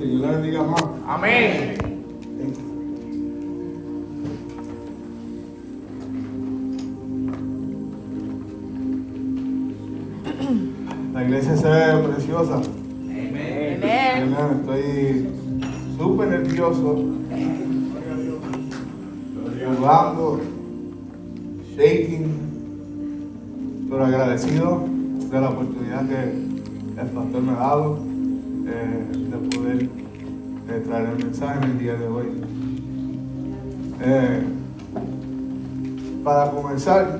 Que Dios la bendiga más. Amén. La iglesia se ve preciosa. Amén. Amén. Estoy súper nervioso. Jugando, shaking, pero agradecido de la oportunidad que el pastor me ha dado de poder traer el mensaje en el día de hoy. Para comenzar,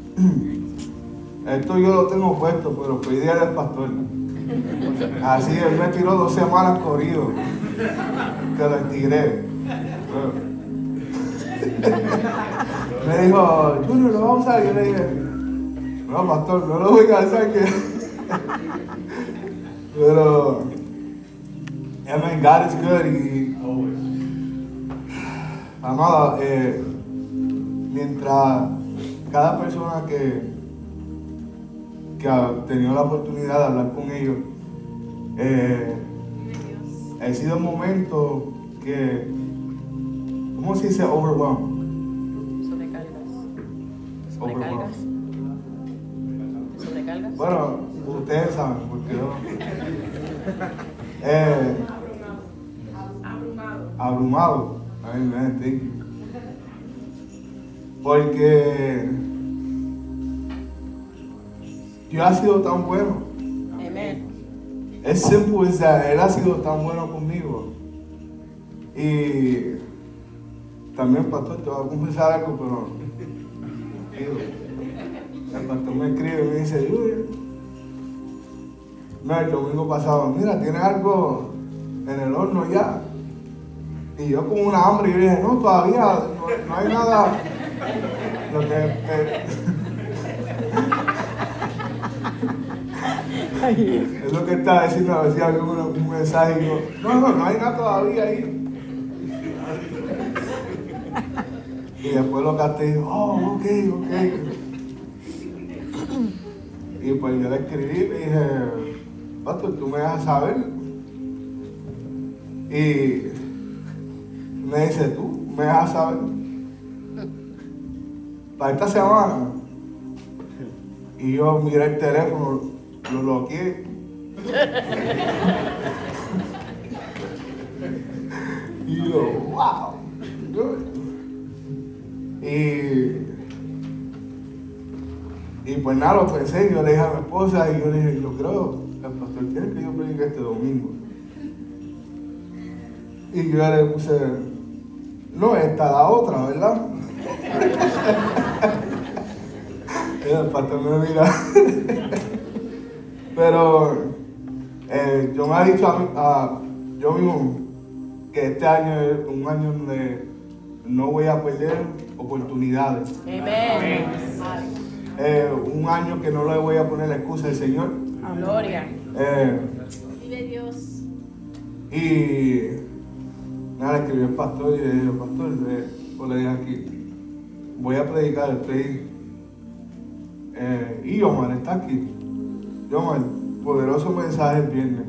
esto yo lo tengo puesto, pero fue idea del pastor. Así él me tiró 2 semanas corrido, que lo estiré. Me dijo, Junior, ¿lo vamos a usar? Yo le dije, no, pastor, no lo voy a hacer. Pero, amen, God is good. Y, amada, mientras cada persona que ha tenido la oportunidad de hablar con ellos, ha sido un momento que, ¿cómo se dice? Overwhelmed. ¿Sobrecargas? ¿Sobrecargas? Bueno, ustedes saben, porque yo... abrumado. Amén, thank you. Porque Dios ha sido tan bueno. Amén. Es simple as that. Él ha sido tan bueno conmigo. Y también, pastor, te voy a confesar algo, pero el pastor me escribe y me dice, no, el domingo pasado, mira, tienes algo en el horno ya. Y yo con una hambre, y yo dije, no, todavía no hay nada. Lo que es lo que estaba diciendo, a ver si había un mensaje y yo, no hay nada todavía ahí. Y después lo capté y dijo, ok. Y pues yo le escribí y le dije, pastor, tú me dejas saber. Y me dice, tú me dejas saber. Para esta semana. Y yo miré el teléfono, lo bloqueé. Y yo, wow. Y pues nada, lo pensé, yo le dije a mi esposa y yo le dije, yo creo, el pastor quiere que yo predique este domingo. Y yo le puse, no, esta la otra, ¿verdad? Y el pastor me mira. Pero yo me he dicho a yo mismo que este año es un año donde no voy a perder oportunidades. Amén. Un año que no le voy a poner la excusa al Señor. Gloria. Vive Dios. Y nada, le escribió el pastor y le dije, pastor, pues le dije aquí, voy a predicar, y Yomar está aquí. Yomar, poderoso mensaje el viernes.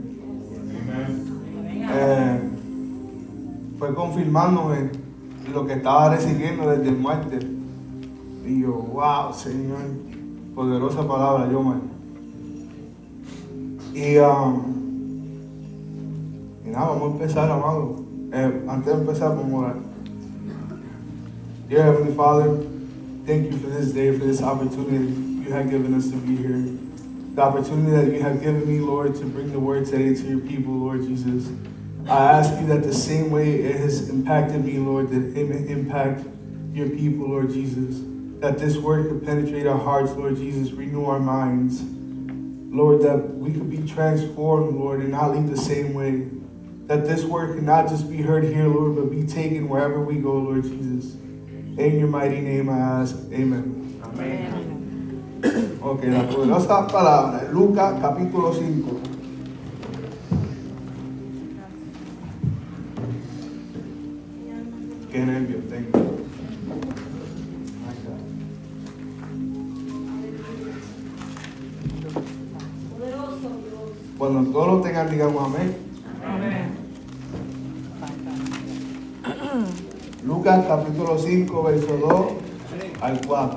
Fue confirmándome lo que estaba recibiendo desde el martes. Y yo, wow, Señor, poderosa palabra, Yomar. Y nada, vamos a empezar, amado. Antes de empezar, vamos a orar. Dear Heavenly Father, thank you for this day, for this opportunity you have given us to be here. The opportunity that you have given me, Lord, to bring the word today to your people, Lord Jesus. I ask you that the same way it has impacted me, Lord, that it may impact your people, Lord Jesus. That this word could penetrate our hearts, Lord Jesus, renew our minds. Lord, that we could be transformed, Lord, and not leave the same way. That this word could not just be heard here, Lord, but be taken wherever we go, Lord Jesus. In your mighty name I ask, amen. Amén. Ok, la poderosa palabra, Lucas capítulo 5. Qué nervios tengo. Cuando todos lo tengan, digamos amén. Amén. Lucas capítulo 5, verso 2 al 4.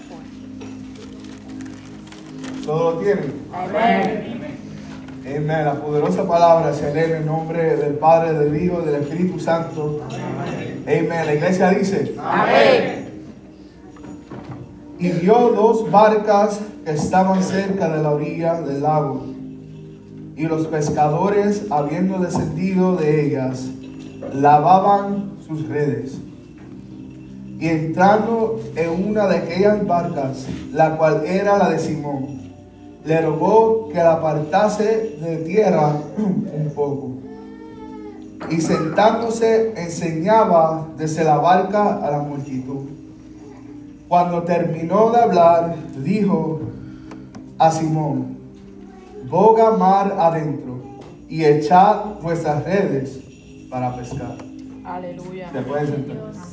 ¿Todo lo tienen? Amén. Amén. La poderosa palabra se lee en el nombre del Padre, del Hijo, del Espíritu Santo. Amén. La iglesia dice: Amén. Y vio dos barcas que estaban cerca de la orilla del lago. Y los pescadores, habiendo descendido de ellas, lavaban sus redes. Y entrando en una de aquellas barcas, la cual era la de Simón, le rogó que la apartase de tierra un poco. Y sentándose enseñaba desde la barca a la multitud. Cuando terminó de hablar, dijo a Simón: boga mar adentro y echad vuestras redes para pescar. Aleluya. ¿Se pueden sentar?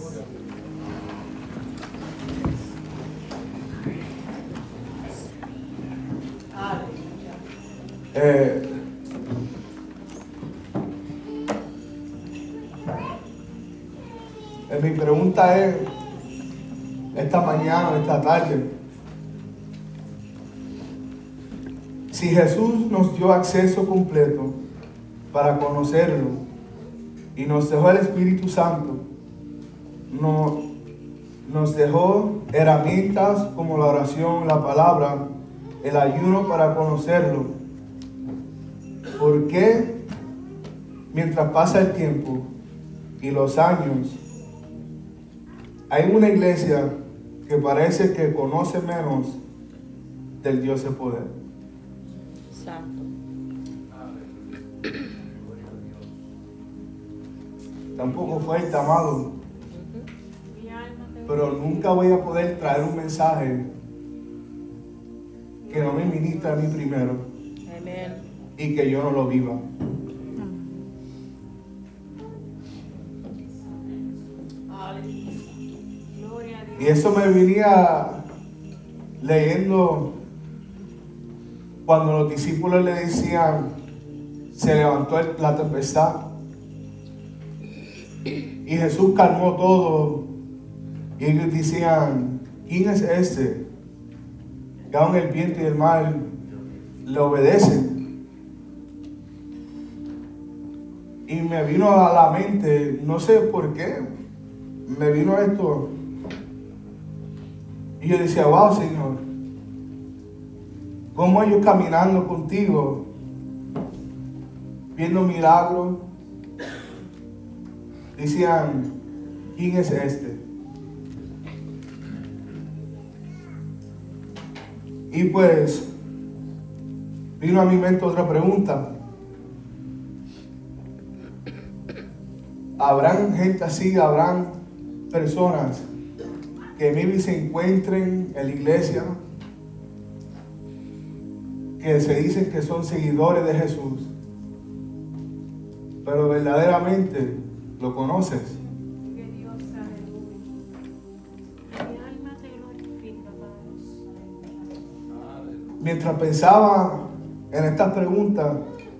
Mi pregunta es, esta mañana, esta tarde, si Jesús nos dio acceso completo para conocerlo y nos dejó el Espíritu Santo, nos dejó herramientas como la oración, la palabra, el ayuno para conocerlo, ¿por qué mientras pasa el tiempo y los años hay una iglesia que parece que conoce menos del Dios de poder? Santo. Tampoco fuerte, amado, Mi alma te pero nunca voy a poder traer un mensaje que no me ministre a mí primero Amén. y que yo no lo viva. Gloria a Dios. Y eso me venía leyendo cuando los discípulos le decían, se levantó la tempestad y Jesús calmó todo, y ellos decían, ¿quién es este que aun el viento y el mar le obedecen? Y me vino a la mente, no sé por qué, me vino esto. Y yo decía, wow, Señor, cómo ellos caminando contigo, viendo milagros, decían, ¿quién es este? Y pues vino a mi mente otra pregunta. ¿Habrán gente así? ¿Habrán personas que maybe se encuentren en la iglesia, que se dicen que son seguidores de Jesús, pero verdaderamente lo conoces? Que Dios, aleluya. Mi alma te glorifica, Padre. Mientras pensaba en estas preguntas,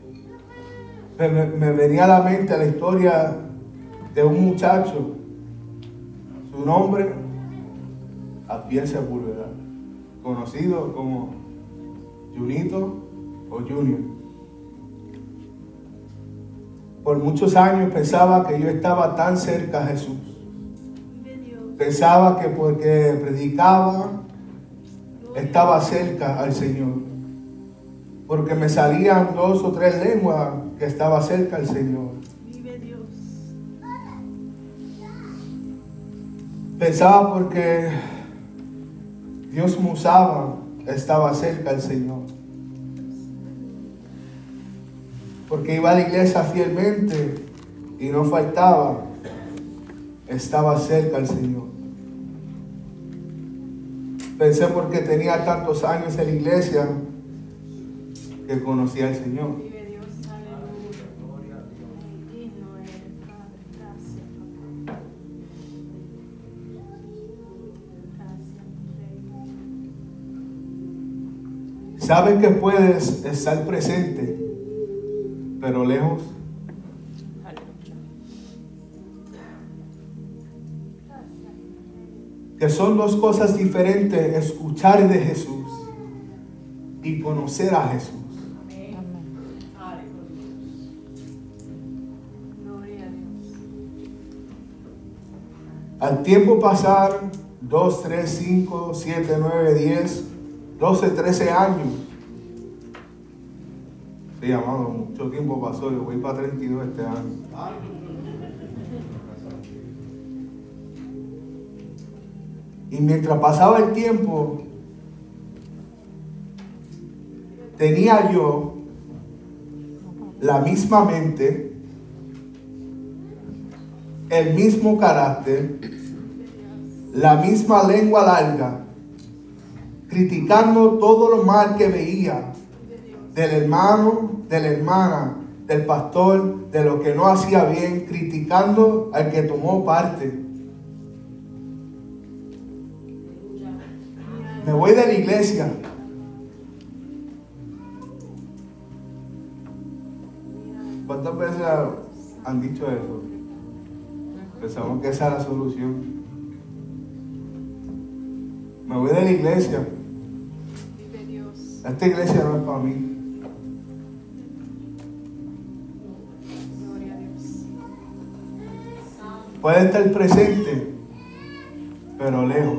me venía a la mente la historia de un muchacho, su nombre, Abdiel Sepúlveda, conocido como Junito o Junior. Por muchos años pensaba que yo estaba tan cerca a Jesús. Vive Dios. Pensaba que porque predicaba estaba cerca al Señor. Porque me salían 2 o 3 lenguas que estaba cerca al Señor. Vive Dios. Pensaba porque Dios me usaba, estaba cerca al Señor. Porque iba a la iglesia fielmente y no faltaba, estaba cerca al Señor. Pensé porque tenía tantos años en la iglesia que conocía al Señor. Vive Dios, aleluya. Digno eres, Padre. Gracias, papá. Gracias, Rey. Sabes que puedes estar presente, pero lejos. Aleluya. Que son dos cosas diferentes, escuchar de Jesús y conocer a Jesús. Gloria a Dios. Al tiempo pasar, 2, 3, 5, 7, 9, 10, 12, 13 años. Sí, amado, mucho tiempo pasó. Yo voy para 32 este año. Y mientras pasaba el tiempo, tenía yo la misma mente, el mismo carácter, la misma lengua larga, criticando todo lo mal que veía del hermano, de la hermana, del pastor, de lo que no hacía bien, criticando al que tomó parte. Me voy de la iglesia. ¿Cuántas veces han dicho eso? Pensamos que esa es la solución. Me voy de la iglesia. Vive Dios. Esta iglesia no es para mí. Gloria a Dios. Puede estar presente, pero lejos.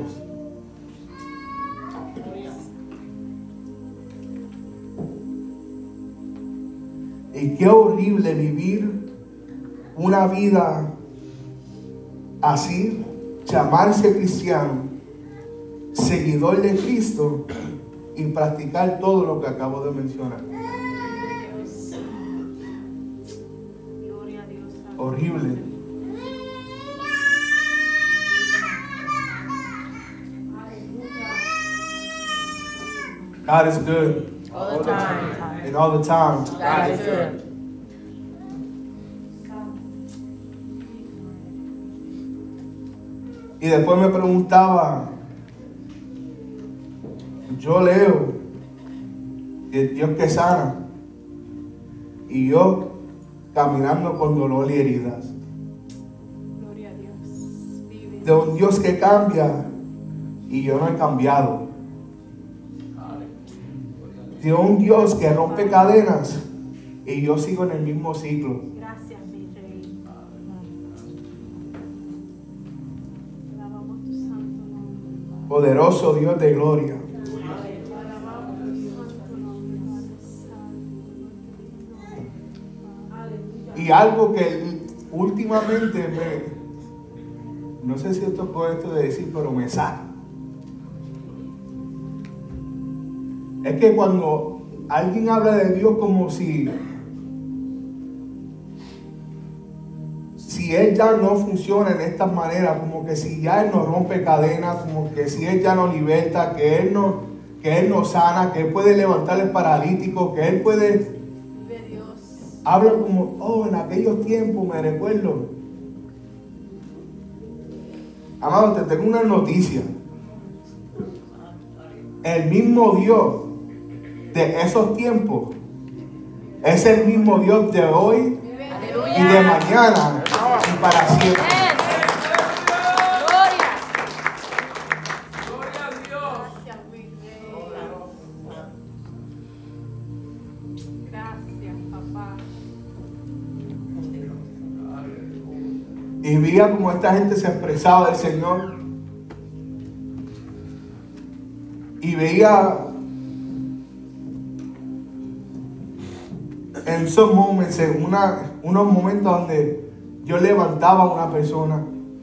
Y qué horrible vivir una vida así, llamarse cristiano, seguidor de Cristo y practicar todo lo que acabo de mencionar. Dios. Gloria a Dios. Horrible. God is good. All the time. And all the time. God is good. Y después me preguntaba, yo leo que es Dios que sana y yo caminando con dolor y heridas. Gloria a Dios. Vive. De un Dios que cambia y yo no he cambiado. De un Dios que rompe cadenas y yo sigo en el mismo ciclo. Gracias, mi Rey. Alabamos tu santo nombre. Poderoso Dios de gloria. Alabamos tu santo nombre. Aleluya. Y algo que últimamente no sé si esto es correcto de decir, pero me saca. Es que cuando alguien habla de Dios como si Él ya no funciona en estas maneras, como que si ya Él no rompe cadenas, como que si Él ya no liberta, que Él no sana, que Él puede levantar el paralítico, que Él puede... Vive Dios. Habla como, en aquellos tiempos me recuerdo. Amado, te tengo una noticia. El mismo Dios de esos tiempos es el mismo Dios de hoy y de mañana y para siempre. Gracias, mi Rey. Gracias, papá. Y veía como esta gente se expresaba del Señor. Y veía en esos momentos, unos momentos donde yo levantaba a una persona,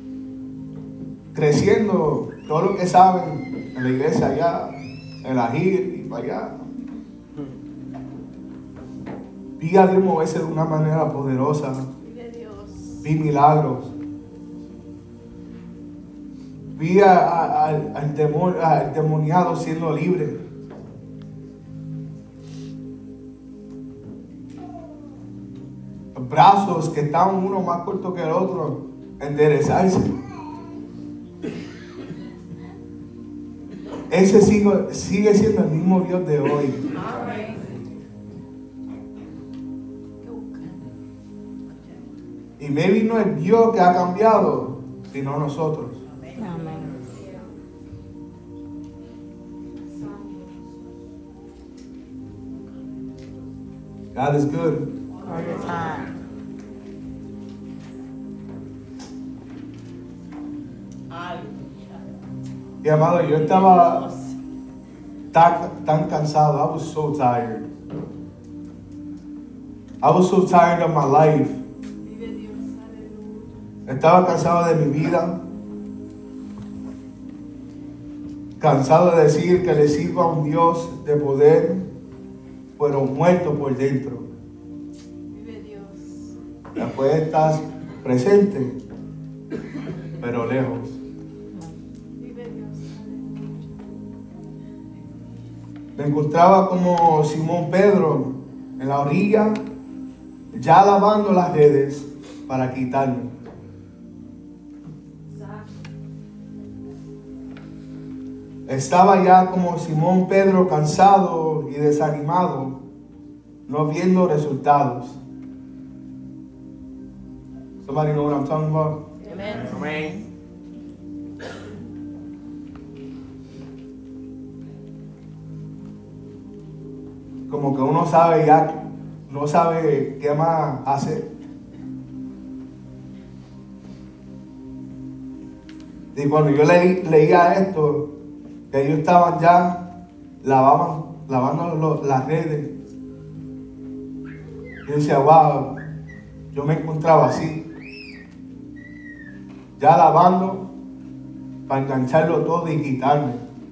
creciendo, todo lo que saben, en la iglesia allá, en la GIR y para allá. Vi a Dios moverse de una manera poderosa, Vive Dios. vi milagros. Vi al demoniado siendo libre. Brazos que estaban uno más corto que el otro, enderezarse. Ese sigue siendo el mismo Dios de hoy. Y maybe no es Dios que ha cambiado, sino nosotros. Amén. God is good. All the time. Y amado, yo estaba tan cansado. I was so tired. I was so tired of my life. Vive Dios, aleluya. Estaba cansado de mi vida. Cansado de decir que le sirvo a un Dios de poder, pero muerto por dentro. Vive Dios. Después estás presente, pero lejos. Vive Dios, aleluya. Me encontraba como Simón Pedro en la orilla, ya lavando las redes para quitarme. Estaba ya como Simón Pedro cansado y desanimado, no viendo resultados. Somebody know what I'm talking about? Amen. Amén. Como que uno sabe ya, no sabe qué más hacer. Y cuando yo leía esto, que ellos estaban ya lavando las redes, yo decía, wow, yo me encontraba así, ya lavando para engancharlo todo y quitarme.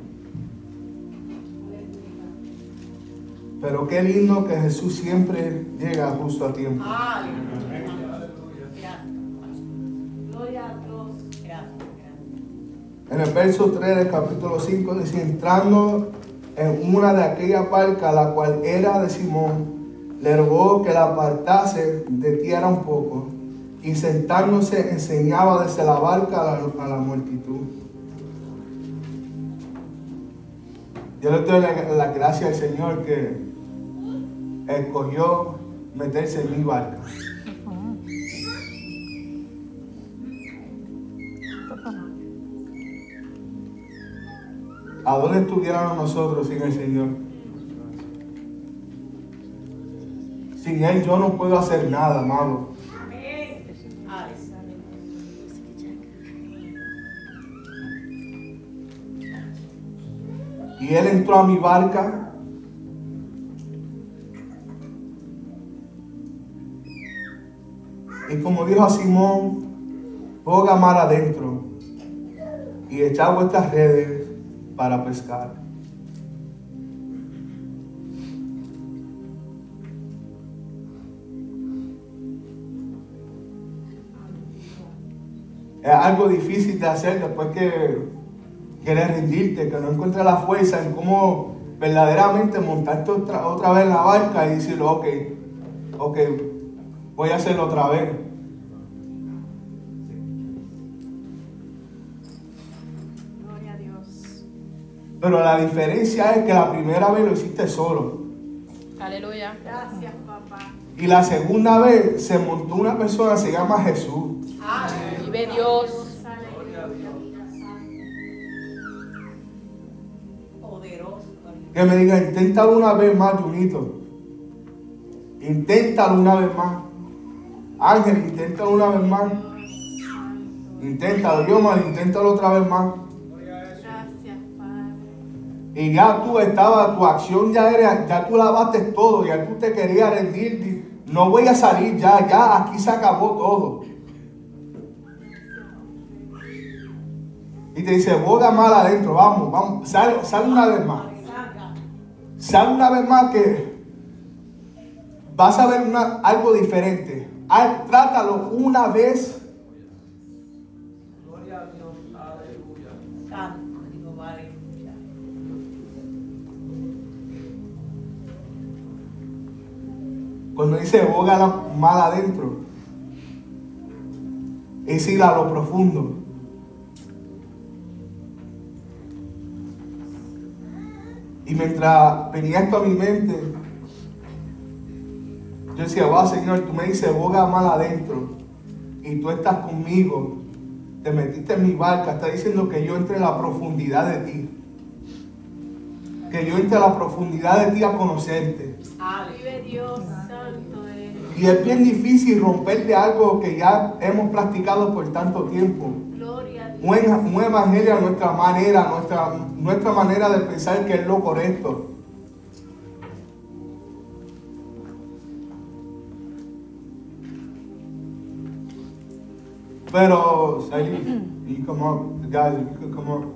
Pero qué lindo que Jesús siempre llega justo a tiempo. Gloria a Dios. En el verso 3 del capítulo 5 dice, entrando en una de aquellas barcas, la cual era de Simón, le rogó que la apartase de tierra un poco, y sentándose enseñaba desde la barca a la multitud. Yo le doy la gracia al Señor que escogió meterse en mi barca. ¿A dónde estuviéramos nosotros sin el Señor? Sin Él yo no puedo hacer nada, amado. Y Él entró a mi barca. Y como dijo a Simón, boga mar adentro y echad vuestras redes para pescar. Es algo difícil de hacer después que quieres rendirte, que no encuentras la fuerza en cómo verdaderamente montarte otra vez en la barca y decir, ok, voy a hacerlo otra vez. Gloria a Dios. Pero la diferencia es que la primera vez lo hiciste solo. Aleluya. Gracias, papá. Y la segunda vez se montó una persona, se llama Jesús. Vive Dios. Aleluya. Que me diga, inténtalo una vez más, Junito. Inténtalo una vez más. Ángel, inténtalo una vez más. Inténtalo, Yomar, inténtalo otra vez más. Gracias, Padre. Y ya tú estabas, tu acción ya tú lavaste todo, ya tú te querías rendir. No voy a salir ya aquí se acabó todo. Y te dice, boga mal adentro, vamos, sal una vez más. Sal una vez más que vas a ver algo diferente. Trátalo una vez. Gloria a Dios. Aleluya. Cuando dice boga mal adentro, es ir a lo profundo. Y mientras venía esto a mi mente, yo decía, wow, Señor, tú me dices, boga mal adentro, y tú estás conmigo, te metiste en mi barca, está diciendo que yo entre en la profundidad de ti. que yo entre a la profundidad de ti a conocerte. Vive Dios, santo eres. Y es bien difícil romper de algo que ya hemos practicado por tanto tiempo. Gloria a Dios. Un evangelio a nuestra manera de pensar que es lo correcto. Pero, Saidi, you come up, the guys, if you could come up.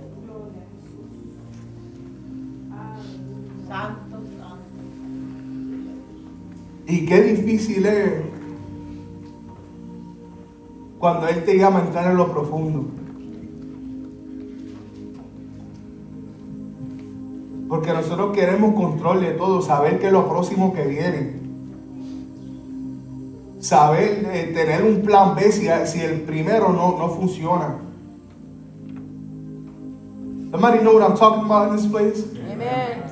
Santo, santo. Y qué difícil es cuando Él te llama a entrar en lo profundo. Porque nosotros queremos control de todo, saber qué es lo próximo que viene. Saber, tener un plan B si el primero no funciona. Somebody know what I'm talking about in this place? Amen.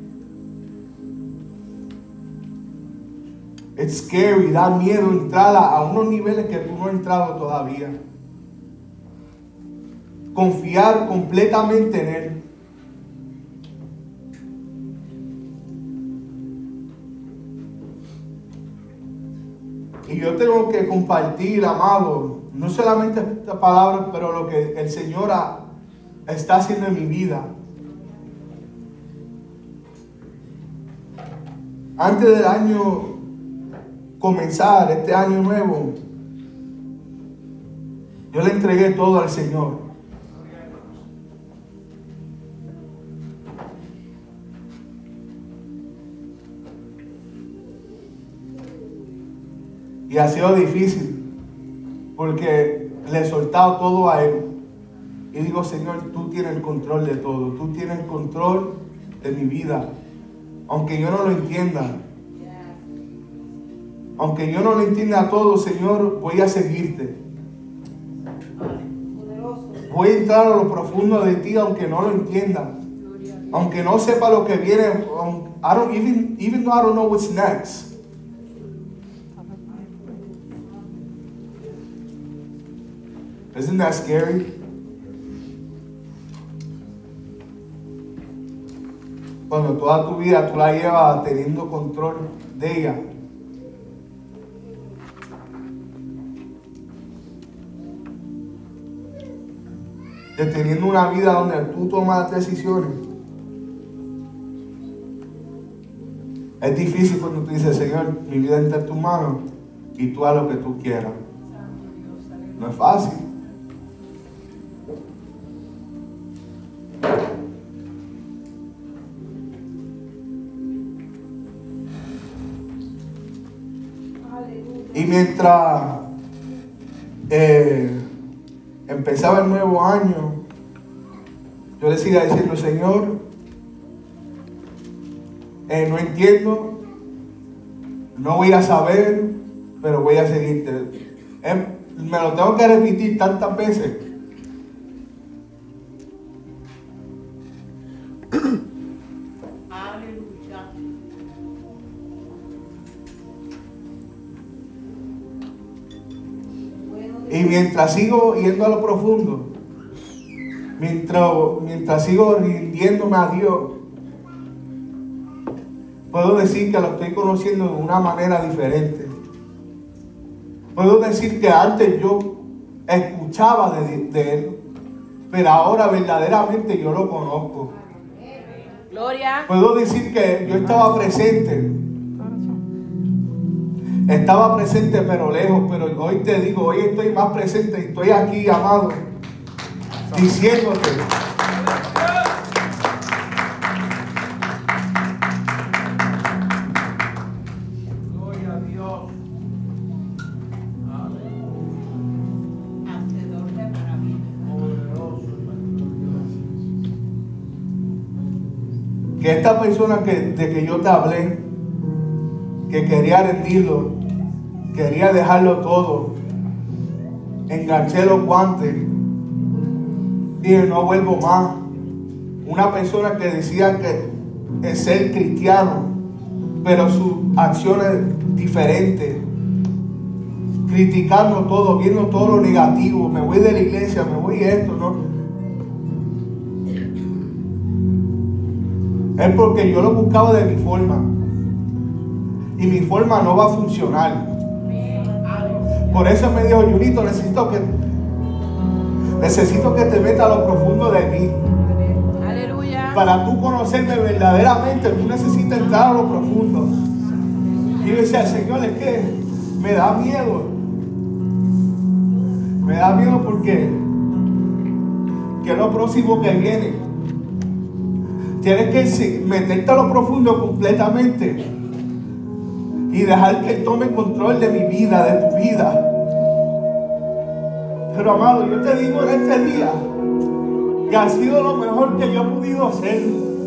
It's scary, da miedo entrar a unos niveles que tú no has entrado todavía. Confiar completamente en Él. Y yo tengo que compartir, amado, no solamente estas palabras, pero lo que el Señor está haciendo en mi vida. Antes del año comenzar, este año nuevo, yo le entregué todo al Señor. Y ha sido difícil, porque le he soltado todo a Él. Y digo, Señor, tú tienes el control de todo. Tú tienes el control de mi vida. Aunque yo no lo entienda. Aunque yo no lo entienda todo, Señor, voy a seguirte. Voy a entrar a lo profundo de ti, aunque no lo entienda. Aunque no sepa lo que viene. Even though I don't know what's next. Isn't that scary? Cuando toda tu vida tú la llevas teniendo control de ella. De teniendo una vida donde tú tomas decisiones. Es difícil cuando tú dices, Señor, mi vida está en tus manos y tú haz lo que tú quieras. No es fácil. Y mientras empezaba el nuevo año, yo le seguía diciendo, Señor, no entiendo, no voy a saber, pero voy a seguirte. Me lo tengo que repetir tantas veces. Aleluya. Y mientras sigo yendo a lo profundo, mientras sigo rindiéndome a Dios, puedo decir que lo estoy conociendo de una manera diferente. Puedo decir que antes yo escuchaba de Él, pero ahora verdaderamente yo lo conozco. Gloria. Puedo decir que yo estaba presente. Estaba presente pero lejos, pero hoy te digo, hoy estoy más presente y estoy aquí, amado, diciéndote. Gloria a Dios. Hacedor de maravillas. Poderoso Dios. Que esta persona de que yo te hablé, que quería rendirlo, quería dejarlo todo, enganché los guantes, dije no vuelvo más. Una persona que decía que es ser cristiano, pero sus acciones diferentes, criticando todo, viendo todo lo negativo, me voy de la iglesia, me voy esto, ¿no? es porque yo lo buscaba de mi forma. Y mi forma no va a funcionar. Por eso me dijo, Junito, necesito que te metas a lo profundo de mí. Aleluya. Para tú conocerme verdaderamente, tú necesitas entrar a lo profundo. Y yo decía, Señor, es que me da miedo. Me da miedo porque que es lo próximo que viene. Tienes que meterte a lo profundo completamente y dejar que Él tome control de mi vida, de tu vida. Pero amado, yo te digo en este día que ha sido lo mejor que yo he podido hacer.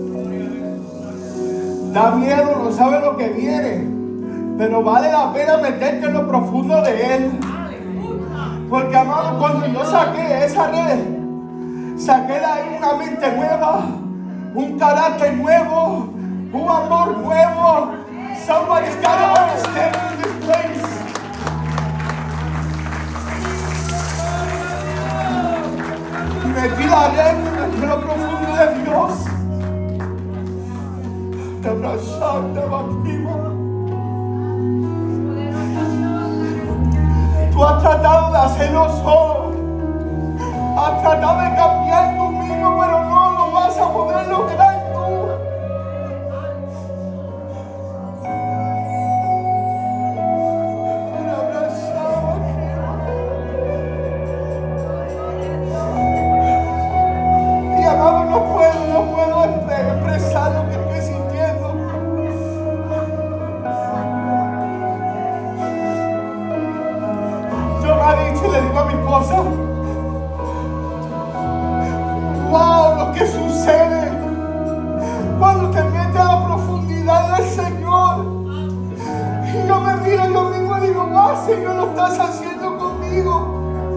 Da miedo, no sabes lo que viene, pero vale la pena meterte en lo profundo de Él. Porque amado, cuando yo saqué esa red, saqué de ahí una mente nueva, un carácter nuevo, un amor nuevo. Somebody's got to understand in this place. Metí la red en lo profundo de Dios. Te abrazando, tú has tratado de hacerlo solo. Has tratado de cambiar tú mismo, pero no lo vas a poder lograr tú. Y amado, no puedo expresar lo que estoy sintiendo. Yo me he dicho y le digo a mi esposa, wow, lo que sucede cuando te metes a la profundidad del Señor. Y yo me miro yo mismo y digo, wow, Señor, lo estás haciendo conmigo.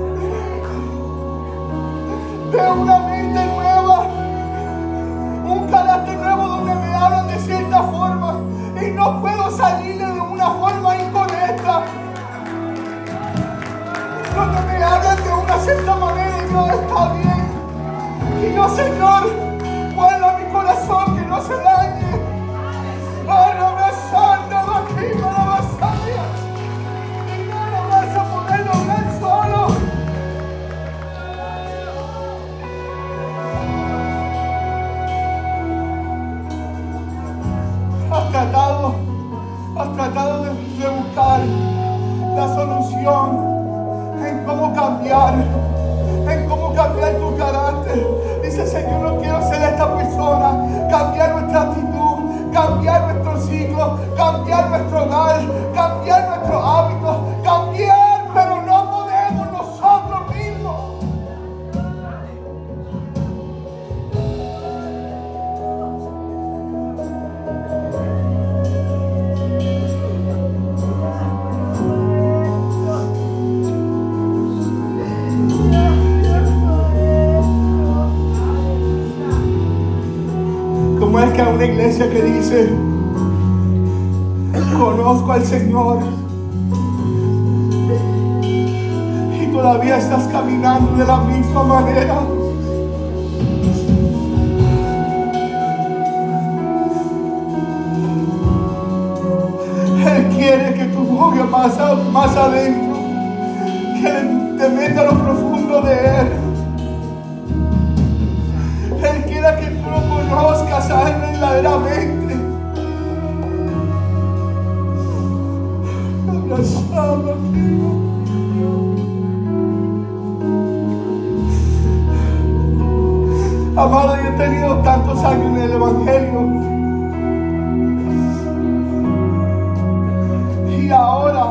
Veo una mente nueva, un carácter nuevo donde me hablan de cierta forma y no puedo salirle de una forma incorrecta. Donde me hablan de una cierta manera y no está bien. Y yo, Señor, guarda mi corazón que no se dañe. Ahora abrazando aquí para la vasalla. Y no lo vas a poder lograr solo. Has tratado de buscar la solución en cómo cambiar tu carácter. Dice, Señor, no quiero ser esta persona. Cambiar nuestra actitud, cambiar nuestro ciclo, cambiar nuestro hogar, cambiar nuestros hábitos, cambiar, pero no podemos nosotros mismos. ¿Cómo es que hay una iglesia que dice, conozco al Señor, y todavía estás caminando de la misma manera? Él quiere que tú vayas más adentro, que te metas a lo profundo de Él. Él quiere que tú lo conozcas a Él verdaderamente. Abrazado aquí. Amado, yo he tenido tantos años en el Evangelio. Y ahora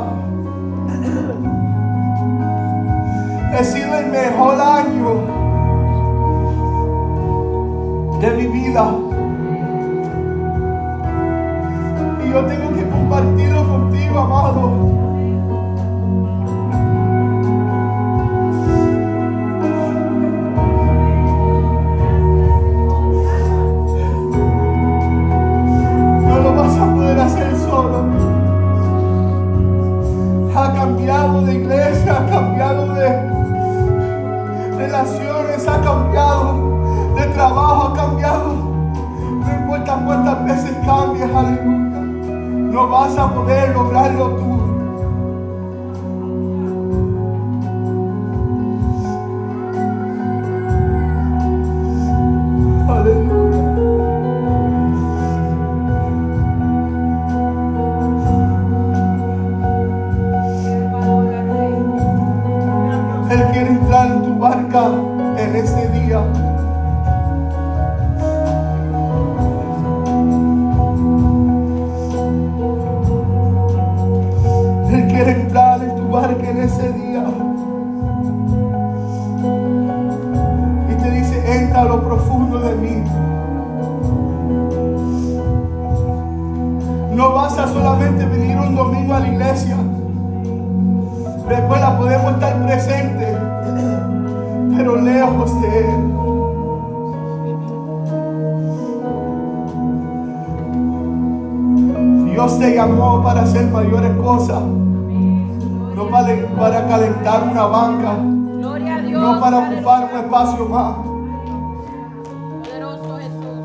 he sido el mejor año de mi vida, y yo tengo que compartirlo contigo, amado. No lo vas a poder hacer solo. Ha cambiado de iglesia, ha cambiado de relaciones, ha cambiado de trabajo, ha cambiado. No importa cuántas veces cambies, aleluya, no vas a poder lograrlo tú. Él quiere entrar en tu barca en este día. Él quiere entrar en tu barca en ese día. Y te dice, entra a lo profundo de mí. No vas a solamente venir un domingo a la iglesia. Recuerda, podemos estar presentes, pero lejos de Él. Dios te llamó para hacer mayores cosas, no para calentar una banca, Gloria a Dios. no para ocupar un Aleluya. espacio más. Poderoso Jesús.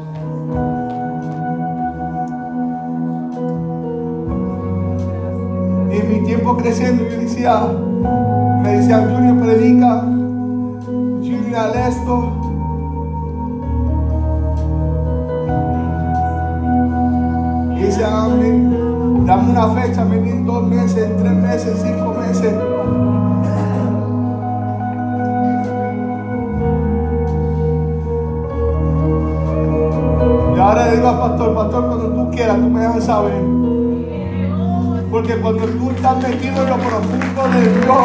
Y en mi tiempo creciendo, yo decía, me decían, Junior predica, Junior haz esto. Y decían, amén, dame una fecha, me en 2 meses, en 3 meses, en 5 meses. Y ahora le digo al pastor, cuando tú quieras, tú me dejas saber. Porque cuando tú estás metido en lo profundo de Dios,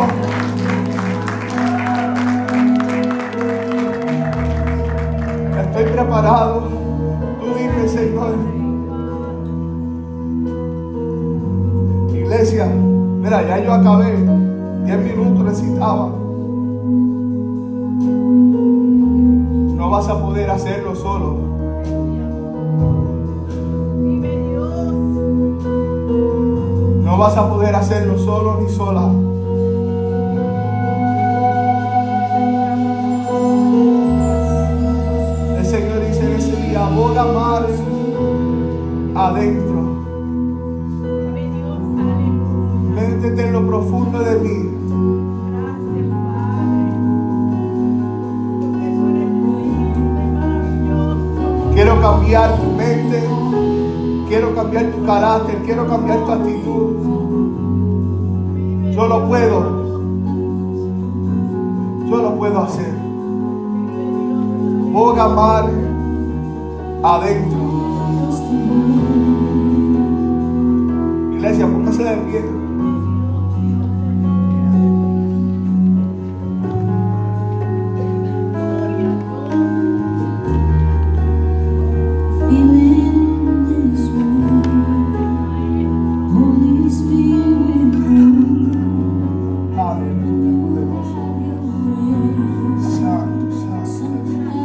estoy preparado. Tú dime, Señor. Iglesia, mira, ya yo acabé. 10 minutos necesitaba. No vas a poder hacerlo solo. No vas a poder hacerlo solo ni sola. El Señor dice en ese día, boga mar adentro. Métete en lo profundo de mí. Quiero cambiar tu mente. Quiero cambiar tu carácter, quiero cambiar tu actitud. Yo lo puedo hacer. Boga mar adentro. Iglesia, póngase de pie. Holy Spirit.